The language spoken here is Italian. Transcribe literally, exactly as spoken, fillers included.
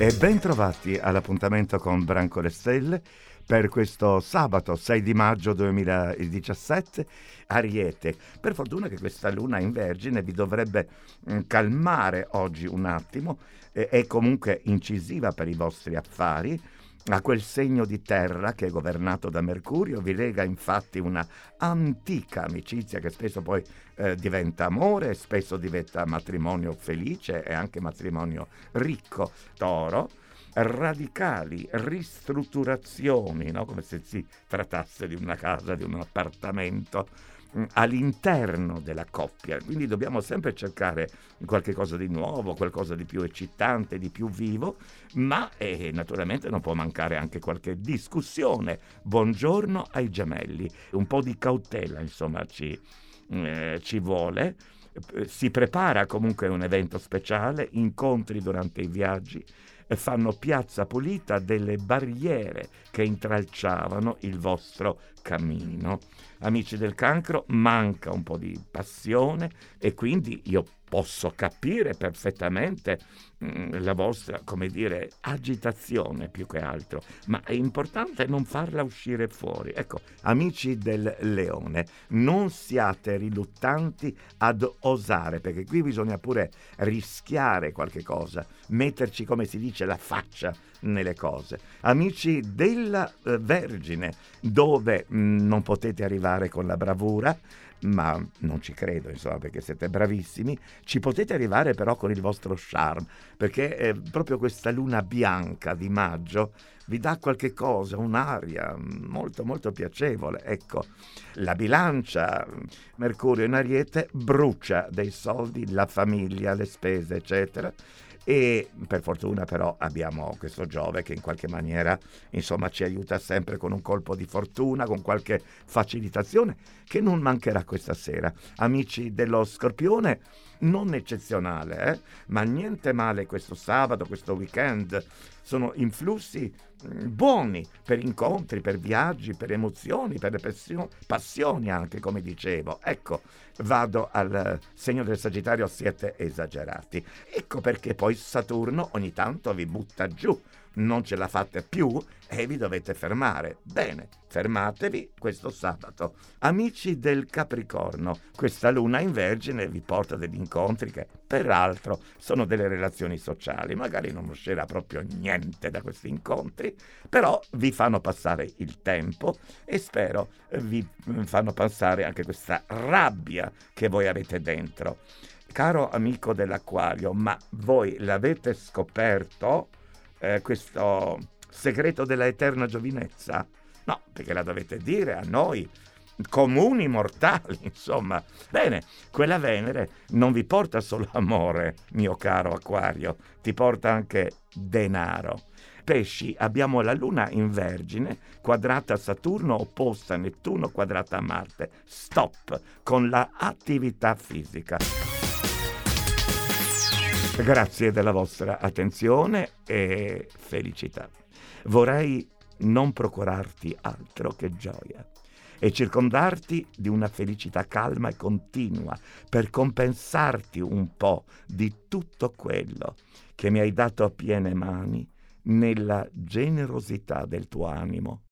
E ben trovati all'appuntamento con Branco le Stelle per questo sabato sei di maggio duemiladiciassette. Ariete, per fortuna che questa luna in Vergine vi dovrebbe mh, calmare oggi un attimo, eh, è comunque incisiva per i vostri affari. A quel segno di terra che è governato da Mercurio vi lega infatti una antica amicizia che spesso poi eh, diventa amore, spesso diventa matrimonio felice e anche matrimonio ricco. Toro, radicali ristrutturazioni, no? Come se si trattasse di una casa, di un appartamento mh, all'interno della coppia, quindi dobbiamo sempre cercare qualche cosa di nuovo, qualcosa di più eccitante, di più vivo, ma eh, naturalmente non può mancare anche qualche discussione. Buongiorno ai gemelli, un po' di cautela insomma ci, eh, ci vuole. Si prepara comunque un evento speciale, incontri durante i viaggi, fanno piazza pulita delle barriere che intralciavano il vostro cammino. Amici del Cancro, manca un po' di passione e quindi io posso capire perfettamente mh, la vostra, come dire, agitazione più che altro, ma è importante non farla uscire fuori. Ecco, amici del Leone, non siate riluttanti ad osare, perché qui bisogna pure rischiare qualche cosa, metterci, come si dice, la faccia nelle cose. Amici della eh, Vergine, dove mh, non potete arrivare con la bravura, ma non ci credo insomma, perché siete bravissimi, ci potete arrivare però con il vostro charme, perché eh, proprio questa luna bianca di maggio vi dà qualche cosa, un'aria molto molto piacevole. Ecco, la bilancia, Mercurio in Ariete, brucia dei soldi, la famiglia, le spese eccetera, e per fortuna però abbiamo questo Giove che in qualche maniera insomma ci aiuta sempre con un colpo di fortuna, con qualche facilitazione che non mancherà questa sera. Amici dello Scorpione, non eccezionale, eh? ma niente male questo sabato, questo weekend. Sono influssi buoni per incontri, per viaggi, per emozioni, per passio- passioni anche, come dicevo. Ecco, vado al segno del Sagittario, siete esagerati. Ecco perché poi Saturno ogni tanto vi butta giù, non ce la fate più e vi dovete fermare. Bene, fermatevi questo sabato. Amici del Capricorno, questa luna in Vergine vi porta degli incontri che peraltro sono delle relazioni sociali, magari non uscirà proprio niente da questi incontri, però vi fanno passare il tempo e spero vi fanno passare anche questa rabbia che voi avete dentro. Caro amico dell'Acquario, ma voi l'avete scoperto eh, questo segreto della eterna giovinezza? No, perché la dovete dire a noi comuni mortali, insomma. Bene, quella Venere non vi porta solo amore, mio caro Acquario, ti porta anche denaro. Pesci, abbiamo la Luna in Vergine, quadrata a Saturno, opposta a Nettuno, quadrata a Marte. Stop con la attività fisica. Grazie della vostra attenzione e felicità. Vorrei non procurarti altro che gioia e circondarti di una felicità calma e continua per compensarti un po' di tutto quello che mi hai dato a piene mani nella generosità del tuo animo.